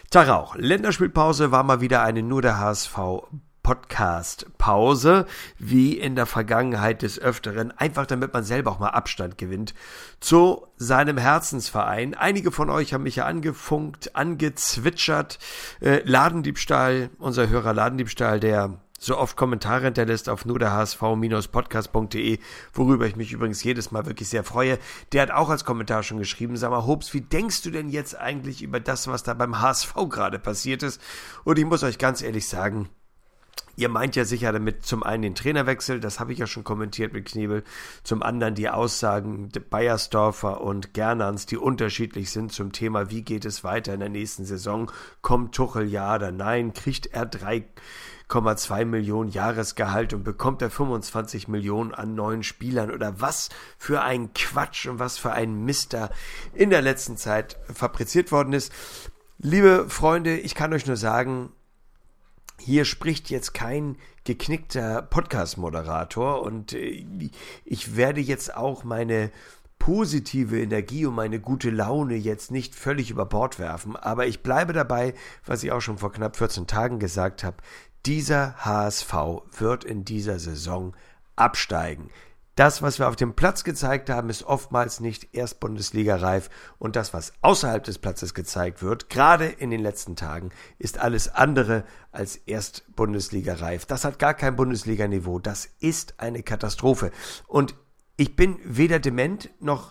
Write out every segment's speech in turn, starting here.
Tag auch. Länderspielpause war mal wieder eine nur der HSV Podcast-Pause, wie in der Vergangenheit des Öfteren, einfach damit man selber auch mal Abstand gewinnt zu seinem Herzensverein. Einige von euch haben mich ja angefunkt, angezwitschert. Ladendiebstahl, unser Hörer Ladendiebstahl, der so oft Kommentare hinterlässt auf nur der HSV-podcast.de, worüber ich mich übrigens jedes Mal wirklich sehr freue. Der hat auch als Kommentar schon geschrieben, sag mal, Hobbs, wie denkst du denn jetzt eigentlich über das, was da beim HSV gerade passiert ist? Und ich muss euch ganz ehrlich sagen, ihr meint ja sicher damit zum einen den Trainerwechsel, das habe ich ja schon kommentiert mit Knebel, zum anderen die Aussagen Beiersdorfer und Gernans, die unterschiedlich sind zum Thema, wie geht es weiter in der nächsten Saison, kommt Tuchel ja oder nein, kriegt er 3,2 Millionen Jahresgehalt und bekommt er 25 Millionen an neuen Spielern oder was für ein Quatsch und was für ein Mist da in der letzten Zeit fabriziert worden ist. Liebe Freunde, ich kann euch nur sagen, hier spricht jetzt kein geknickter Podcast-Moderator und ich werde jetzt auch meine positive Energie und meine gute Laune jetzt nicht völlig über Bord werfen, aber ich bleibe dabei, was ich auch schon vor knapp 14 Tagen gesagt habe, dieser HSV wird in dieser Saison absteigen. Das, was wir auf dem Platz gezeigt haben, ist oftmals nicht Erstbundesliga-reif und das, was außerhalb des Platzes gezeigt wird, gerade in den letzten Tagen, ist alles andere als Erstbundesliga-reif. Das hat gar kein Bundesliga-Niveau, das ist eine Katastrophe und ich bin weder dement noch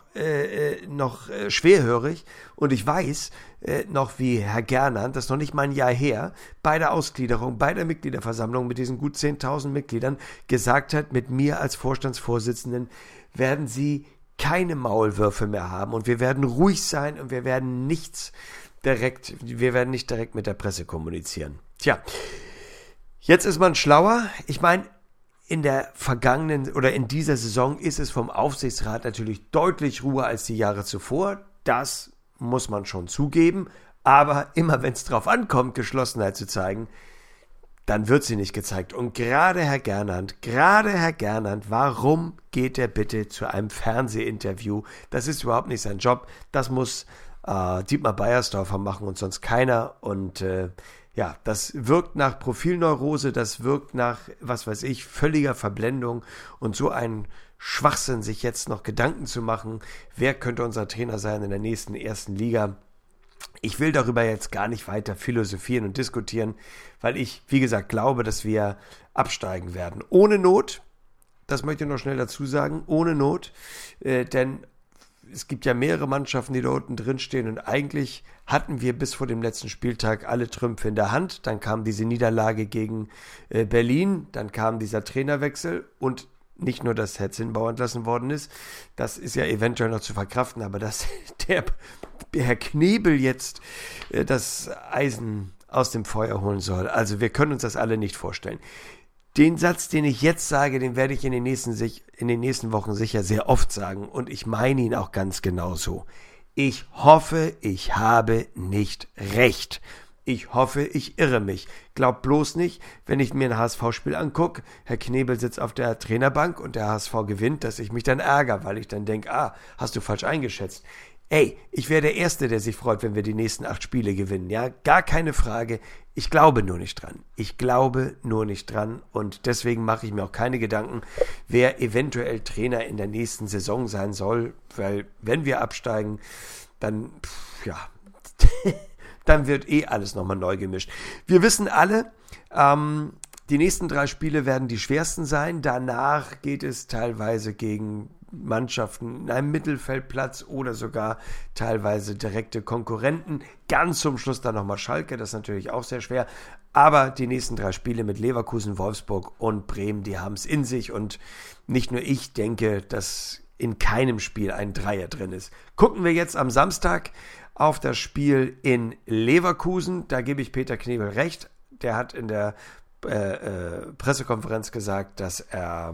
schwerhörig und ich weiß noch wie Herr Gernand, das ist noch nicht mal ein Jahr her, bei der Ausgliederung, bei der Mitgliederversammlung mit diesen gut 10.000 Mitgliedern gesagt hat, mit mir als Vorstandsvorsitzenden werden Sie keine Maulwürfe mehr haben und wir werden ruhig sein und wir werden nicht direkt mit der Presse kommunizieren. Tja, jetzt ist man schlauer. Ich meine, in der vergangenen oder in dieser Saison ist es vom Aufsichtsrat natürlich deutlich ruhiger als die Jahre zuvor. Das muss man schon zugeben. Aber immer wenn es drauf ankommt, Geschlossenheit zu zeigen, dann wird sie nicht gezeigt. Und gerade Herr Gernand, warum geht er bitte zu einem Fernsehinterview? Das ist überhaupt nicht sein Job. Das muss Dietmar Beiersdorfer machen und sonst keiner. Und ja, das wirkt nach Profilneurose, das wirkt nach, was weiß ich, völliger Verblendung und so ein Schwachsinn, sich jetzt noch Gedanken zu machen, wer könnte unser Trainer sein in der nächsten ersten Liga. Ich will darüber jetzt gar nicht weiter philosophieren und diskutieren, weil ich, wie gesagt, glaube, dass wir absteigen werden. Ohne Not, das möchte ich noch schnell dazu sagen, ohne Not, denn es gibt ja mehrere Mannschaften, die da unten drin stehen und eigentlich hatten wir bis vor dem letzten Spieltag alle Trümpfe in der Hand. Dann kam diese Niederlage gegen Berlin, dann kam dieser Trainerwechsel und nicht nur, dass Herr Zinnbauer entlassen worden ist, das ist ja eventuell noch zu verkraften, aber dass der Herr Knebel jetzt das Eisen aus dem Feuer holen soll. Also wir können uns das alle nicht vorstellen. Den Satz, den ich jetzt sage, den werde ich in den nächsten Wochen sicher sehr oft sagen und ich meine ihn auch ganz genauso. Ich hoffe, ich habe nicht recht. Ich hoffe, ich irre mich. Glaubt bloß nicht, wenn ich mir ein HSV-Spiel angucke, Herr Knebel sitzt auf der Trainerbank und der HSV gewinnt, dass ich mich dann ärgere, weil ich dann denke, hast du falsch eingeschätzt. Ey, ich wäre der Erste, der sich freut, wenn wir die nächsten 8 Spiele gewinnen. Ja, gar keine Frage. Ich glaube nur nicht dran. Und deswegen mache ich mir auch keine Gedanken, wer eventuell Trainer in der nächsten Saison sein soll. Weil wenn wir absteigen, dann, dann wird alles nochmal neu gemischt. Wir wissen alle, die nächsten 3 Spiele werden die schwersten sein. Danach geht es teilweise gegen Mannschaften in einem Mittelfeldplatz oder sogar teilweise direkte Konkurrenten. Ganz zum Schluss dann nochmal Schalke, das ist natürlich auch sehr schwer. Aber die nächsten 3 Spiele mit Leverkusen, Wolfsburg und Bremen, die haben es in sich. Und nicht nur ich denke, dass in keinem Spiel ein Dreier drin ist. Gucken wir jetzt am Samstag auf das Spiel in Leverkusen. Da gebe ich Peter Knebel recht. Der hat in der Pressekonferenz gesagt, dass er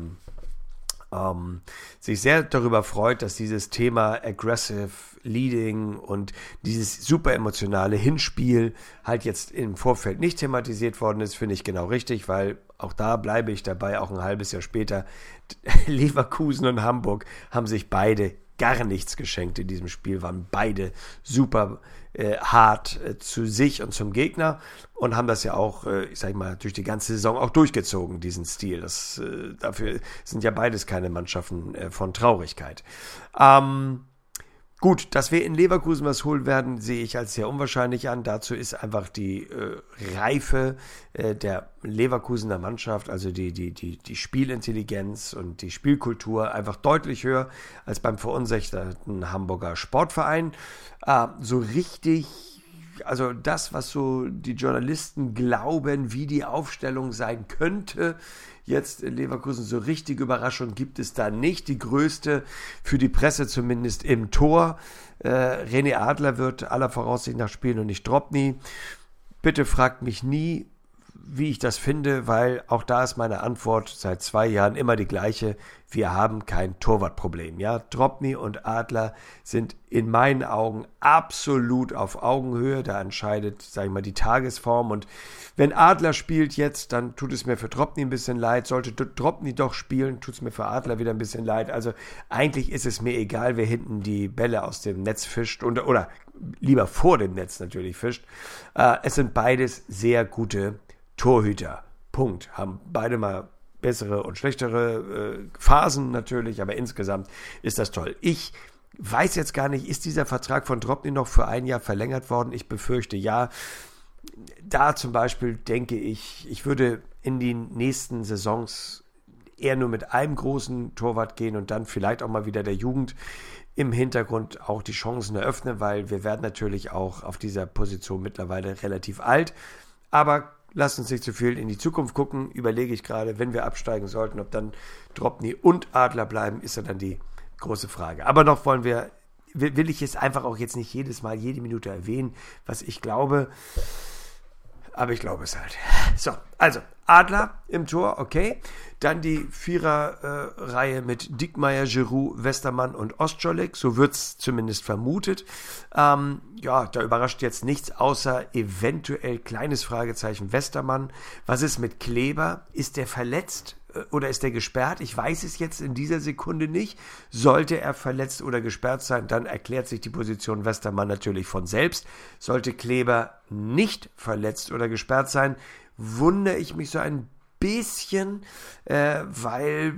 sich sehr darüber freut, dass dieses Thema Aggressive Leading und dieses super emotionale Hinspiel halt jetzt im Vorfeld nicht thematisiert worden ist, finde ich genau richtig, weil auch da bleibe ich dabei, auch ein halbes Jahr später, Leverkusen und Hamburg haben sich beide gar nichts geschenkt in diesem Spiel, waren beide super hart zu sich und zum Gegner und haben das ja auch, ich sag mal, durch die ganze Saison auch durchgezogen, diesen Stil. Dafür sind ja beides keine Mannschaften von Traurigkeit. Gut, dass wir in Leverkusen was holen werden, sehe ich als sehr unwahrscheinlich an. Dazu ist einfach die Reife der Leverkusener Mannschaft, also die Spielintelligenz und die Spielkultur einfach deutlich höher als beim verunsicherten Hamburger Sportverein. So richtig, also das, was so die Journalisten glauben, wie die Aufstellung sein könnte, jetzt in Leverkusen, so richtige Überraschung gibt es da nicht. Die größte, für die Presse zumindest, im Tor. René Adler wird aller Voraussicht nach spielen und nicht Drobny. Bitte fragt mich nie, wie ich das finde, weil auch da ist meine Antwort seit 2 Jahren immer die gleiche. Wir haben kein Torwartproblem. Ja, Drobny und Adler sind in meinen Augen absolut auf Augenhöhe. Da entscheidet, sage ich mal, die Tagesform. Und wenn Adler spielt jetzt, dann tut es mir für Drobny ein bisschen leid. Sollte Drobny doch spielen, tut es mir für Adler wieder ein bisschen leid. Also eigentlich ist es mir egal, wer hinten die Bälle aus dem Netz fischt oder lieber vor dem Netz natürlich fischt. Es sind beides sehr gute Torhüter. Punkt. Haben beide mal bessere und schlechtere Phasen natürlich, aber insgesamt ist das toll. Ich weiß jetzt gar nicht, ist dieser Vertrag von Drobny noch für 1 Jahr verlängert worden? Ich befürchte ja. Da zum Beispiel denke ich, ich würde in den nächsten Saisons eher nur mit einem großen Torwart gehen und dann vielleicht auch mal wieder der Jugend im Hintergrund auch die Chancen eröffnen, weil wir werden natürlich auch auf dieser Position mittlerweile relativ alt. Aber lasst uns nicht zu viel in die Zukunft gucken. Überlege ich gerade, wenn wir absteigen sollten, ob dann Drobny und Adler bleiben, ist ja dann die große Frage. Aber noch will ich es einfach auch jetzt nicht jedes Mal, jede Minute erwähnen, was ich glaube. Aber ich glaube es halt. So, also Adler im Tor, okay. Dann die Viererreihe mit Diekmeyer, Giroud, Westermann und Ostscholek. So wird es zumindest vermutet. Ja, da überrascht jetzt nichts, außer eventuell kleines Fragezeichen Westermann. Was ist mit Kleber? Ist der verletzt oder ist der gesperrt? Ich weiß es jetzt in dieser Sekunde nicht. Sollte er verletzt oder gesperrt sein, dann erklärt sich die Position Westermann natürlich von selbst. Sollte Kleber nicht verletzt oder gesperrt sein, wundere ich mich so ein bisschen, weil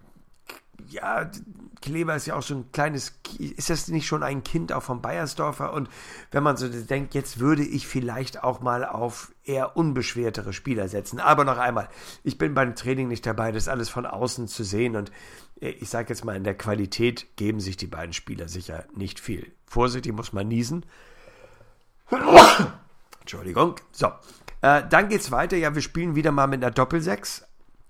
ja, Kleber ist ja auch so ein kleines, ist das nicht schon ein Kind auch von Beiersdorfer? Und wenn man so denkt, jetzt würde ich vielleicht auch mal auf eher unbeschwertere Spieler setzen. Aber noch einmal, ich bin beim Training nicht dabei, das ist alles von außen zu sehen. Und ich sage jetzt mal, in der Qualität geben sich die beiden Spieler sicher nicht viel. Vorsichtig, muss man niesen. Entschuldigung. So, dann geht's weiter. Ja, wir spielen wieder mal mit einer Doppelsechs.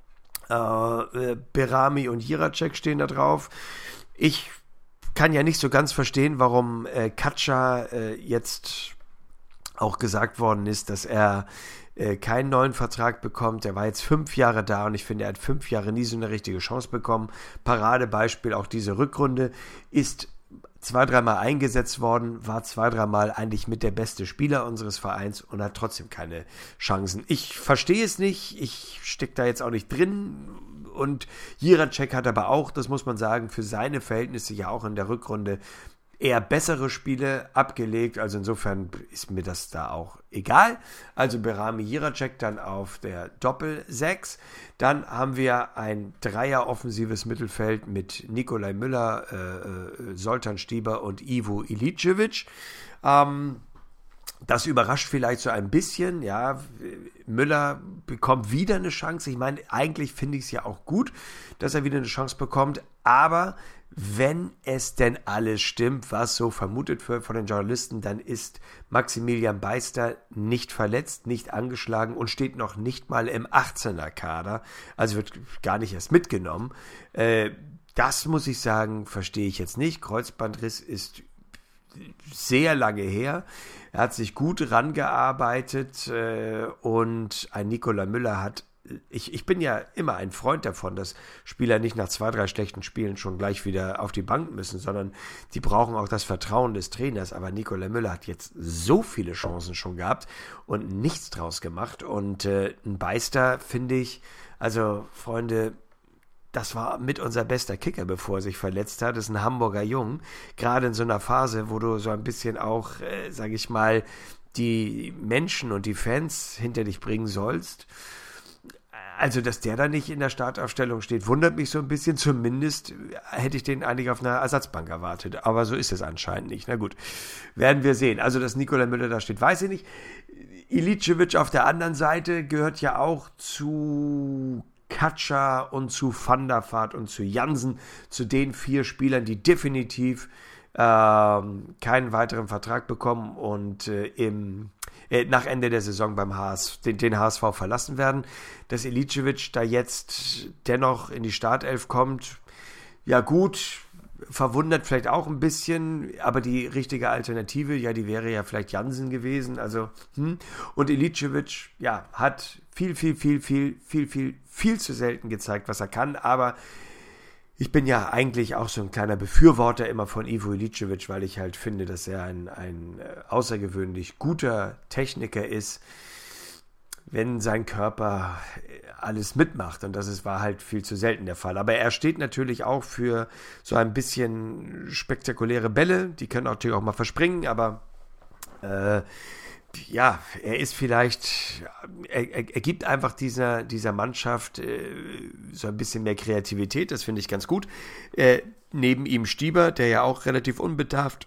Berami und Jiracek stehen da drauf. Ich kann ja nicht so ganz verstehen, warum Katscha jetzt auch gesagt worden ist, dass er keinen neuen Vertrag bekommt. Er war jetzt 5 Jahre da und ich finde, er hat 5 Jahre nie so eine richtige Chance bekommen. Paradebeispiel auch diese Rückrunde, ist 2-3 Mal eingesetzt worden, war 2-3 Mal eigentlich mit der beste Spieler unseres Vereins und hat trotzdem keine Chancen. Ich verstehe es nicht, ich stecke da jetzt auch nicht drin und Jiracek hat aber auch, das muss man sagen, für seine Verhältnisse ja auch in der Rückrunde eher bessere Spiele abgelegt, also insofern ist mir das da auch egal. Also Berami Jiracek dann auf der Doppel-6. Dann haben wir ein Dreier-offensives Mittelfeld mit Nikolai Müller, Zoltan Stieber und Ivo Iličević. Das überrascht vielleicht so ein bisschen, ja, Müller bekommt wieder eine Chance. Ich meine, eigentlich finde ich es ja auch gut, dass er wieder eine Chance bekommt, aber wenn es denn alles stimmt, was so vermutet wird von den Journalisten, dann ist Maximilian Beister nicht verletzt, nicht angeschlagen und steht noch nicht mal im 18er-Kader, also wird gar nicht erst mitgenommen. Das muss ich sagen, verstehe ich jetzt nicht. Kreuzbandriss ist sehr lange her. Er hat sich gut rangearbeitet und ein Nikolai Müller hat ich bin ja immer ein Freund davon, dass Spieler nicht nach 2-3 schlechten Spielen schon gleich wieder auf die Bank müssen, sondern die brauchen auch das Vertrauen des Trainers. Aber Nikolai Müller hat jetzt so viele Chancen schon gehabt und nichts draus gemacht. Und ein Beister, finde ich, also Freunde, das war mit unser bester Kicker, bevor er sich verletzt hat. Das ist ein Hamburger Jung. Gerade in so einer Phase, wo du so ein bisschen auch, sage ich mal, die Menschen und die Fans hinter dich bringen sollst. Also, dass der da nicht in der Startaufstellung steht, wundert mich so ein bisschen. Zumindest hätte ich den eigentlich auf einer Ersatzbank erwartet. Aber so ist es anscheinend nicht. Na gut, werden wir sehen. Also, dass Nikolai Müller da steht, weiß ich nicht. Iličević auf der anderen Seite gehört ja auch zu Katscha und zu Van der Vaart und zu Jansen, zu den 4 Spielern, die definitiv keinen weiteren Vertrag bekommen und nach Ende der Saison beim den HSV verlassen werden. Dass Iličević da jetzt dennoch in die Startelf kommt, ja gut, verwundert vielleicht auch ein bisschen, aber die richtige Alternative, ja, die wäre ja vielleicht Jansen gewesen, also, und Iličević, ja, hat viel zu selten gezeigt, was er kann, aber ich bin ja eigentlich auch so ein kleiner Befürworter immer von Ivo Iličević, weil ich halt finde, dass er ein außergewöhnlich guter Techniker ist, wenn sein Körper alles mitmacht. Und war halt viel zu selten der Fall. Aber er steht natürlich auch für so ein bisschen spektakuläre Bälle. Die können natürlich auch mal verspringen, aber ja, er ist vielleicht, er gibt einfach dieser Mannschaft so ein bisschen mehr Kreativität, das finde ich ganz gut. Neben ihm Stieber, der ja auch relativ unbedarft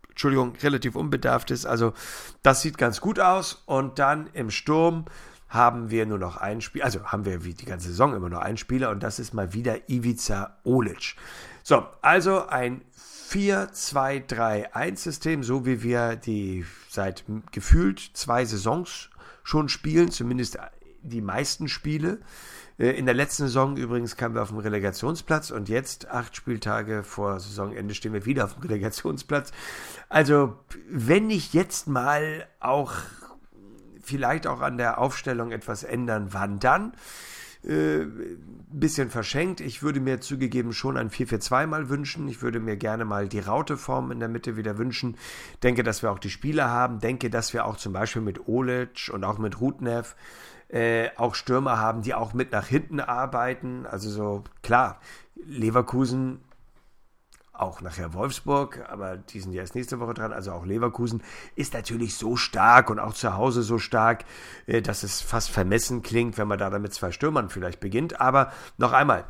ist, also das sieht ganz gut aus. Und dann im Sturm haben wir nur noch einen Spieler, also haben wir wie die ganze Saison immer nur einen Spieler und das ist mal wieder Ivica Olic. So, also ein 4-2-3-1-System, so wie wir die seit gefühlt 2 Saisons schon spielen, zumindest die meisten Spiele. In der letzten Saison übrigens kamen wir auf dem Relegationsplatz und jetzt 8 Spieltage vor Saisonende stehen wir wieder auf dem Relegationsplatz. Also wenn ich jetzt mal auch vielleicht auch an der Aufstellung etwas ändern, wann dann? Bisschen verschenkt. Ich würde mir zugegeben schon ein 4-4-2 mal wünschen. Ich würde mir gerne mal die Rauteform in der Mitte wieder wünschen. Denke, dass wir auch die Spieler haben. Denke, dass wir auch zum Beispiel mit Olic und auch mit Rudnev auch Stürmer haben, die auch mit nach hinten arbeiten. Also so, klar, Leverkusen, auch nachher Wolfsburg, aber die sind ja erst nächste Woche dran, also auch Leverkusen ist natürlich so stark und auch zu Hause so stark, dass es fast vermessen klingt, wenn man da mit 2 Stürmern vielleicht beginnt. Aber noch einmal,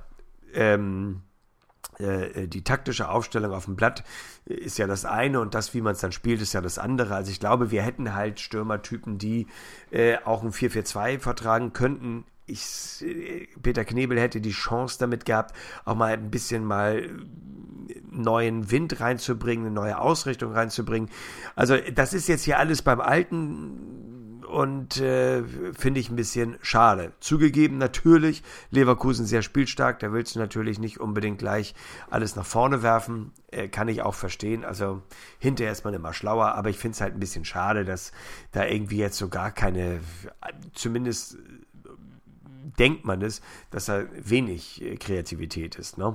die taktische Aufstellung auf dem Blatt ist ja das eine und das, wie man es dann spielt, ist ja das andere. Also ich glaube, wir hätten halt Stürmertypen, die auch ein 4-4-2 vertragen könnten. Peter Knebel hätte die Chance damit gehabt, auch mal ein bisschen neuen Wind reinzubringen, eine neue Ausrichtung reinzubringen. Also das ist jetzt hier alles beim Alten und finde ich ein bisschen schade. Zugegeben natürlich, Leverkusen sehr spielstark, da willst du natürlich nicht unbedingt gleich alles nach vorne werfen, kann ich auch verstehen. Also hinterher ist man immer schlauer, aber ich finde es halt ein bisschen schade, dass da irgendwie jetzt so gar keine, zumindest denkt man es, dass da wenig Kreativität ist. Ne?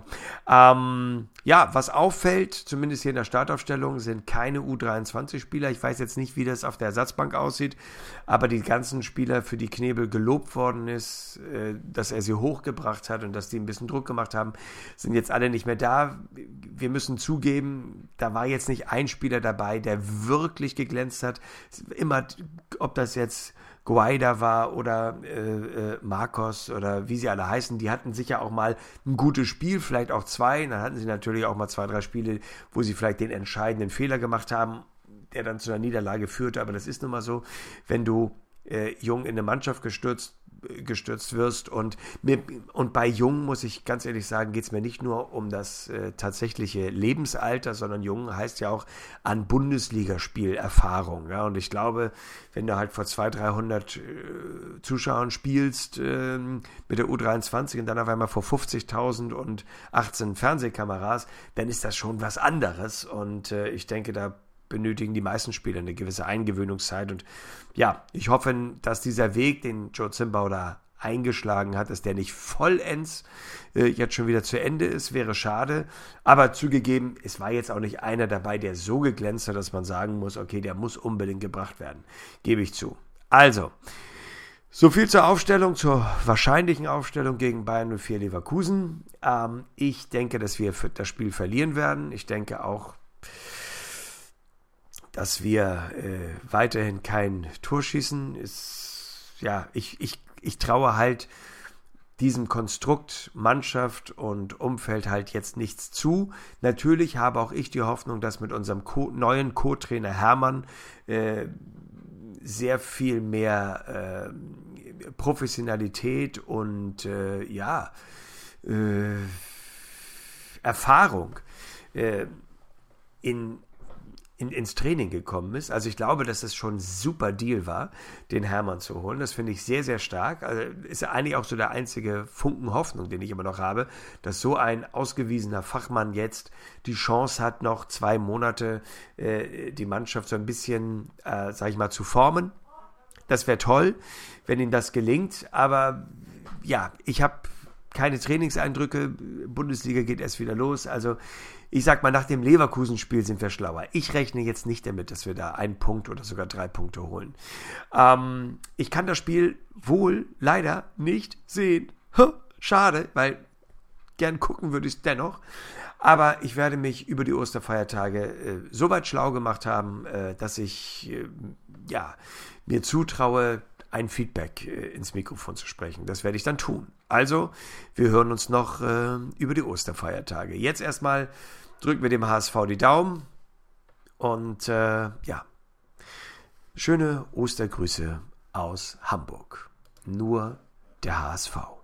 Ja, was auffällt, zumindest hier in der Startaufstellung, sind keine U23-Spieler. Ich weiß jetzt nicht, wie das auf der Ersatzbank aussieht, aber die ganzen Spieler, für die Knebel gelobt worden ist, dass er sie hochgebracht hat und dass die ein bisschen Druck gemacht haben, sind jetzt alle nicht mehr da. Wir müssen zugeben, da war jetzt nicht ein Spieler dabei, der wirklich geglänzt hat. Immer, ob das jetzt Guaida war oder Marcos oder wie sie alle heißen, die hatten sicher auch mal ein gutes Spiel, vielleicht auch 2, dann hatten sie natürlich auch mal 2, 3 Spiele, wo sie vielleicht den entscheidenden Fehler gemacht haben, der dann zu einer Niederlage führte, aber das ist nun mal so, wenn du jung in eine Mannschaft gestürzt wirst und bei Jung, muss ich ganz ehrlich sagen, geht es mir nicht nur um das tatsächliche Lebensalter, sondern Jung heißt ja auch an Bundesligaspielerfahrung, ja, und ich glaube, wenn du halt vor 200, 300 Zuschauern spielst mit der U23 und dann auf einmal vor 50.000 und 18 Fernsehkameras, dann ist das schon was anderes und ich denke, da benötigen die meisten Spieler eine gewisse Eingewöhnungszeit und ja, ich hoffe, dass dieser Weg, den Joe Zimbau da eingeschlagen hat, dass der nicht vollends jetzt schon wieder zu Ende ist, wäre schade, aber zugegeben, es war jetzt auch nicht einer dabei, der so geglänzt hat, dass man sagen muss, okay, der muss unbedingt gebracht werden, gebe ich zu. Also, So viel zur Aufstellung, zur wahrscheinlichen Aufstellung gegen Bayern 04 Leverkusen. Ich denke, dass wir das Spiel verlieren werden. Ich denke auch, dass wir weiterhin kein Tor schießen. Ich traue halt diesem Konstrukt Mannschaft und Umfeld halt jetzt nichts zu. Natürlich habe auch ich die Hoffnung, dass mit unserem neuen Co-Trainer Hermann sehr viel mehr Professionalität und Erfahrung ins Training gekommen ist. Also ich glaube, dass es schon ein super Deal war, den Hermann zu holen. Das finde ich sehr, sehr stark. Also ist ja eigentlich auch so der einzige Funken Hoffnung, den ich immer noch habe, dass so ein ausgewiesener Fachmann jetzt die Chance hat, noch 2 Monate die Mannschaft so ein bisschen, zu formen. Das wäre toll, wenn ihm das gelingt. Aber ja, ich habe keine Trainingseindrücke. Bundesliga geht erst wieder los. Also ich sag mal, nach dem Leverkusen-Spiel sind wir schlauer. Ich rechne jetzt nicht damit, dass wir da 1 Punkt oder sogar 3 Punkte holen. Ich kann das Spiel wohl leider nicht sehen. Schade, weil gern gucken würde ich es dennoch. Aber ich werde mich über die Osterfeiertage so weit schlau gemacht haben, dass ich mir zutraue, ein Feedback ins Mikrofon zu sprechen. Das werde ich dann tun. Also, wir hören uns noch über die Osterfeiertage. Jetzt erstmal drücken wir dem HSV die Daumen und schöne Ostergrüße aus Hamburg. Nur der HSV.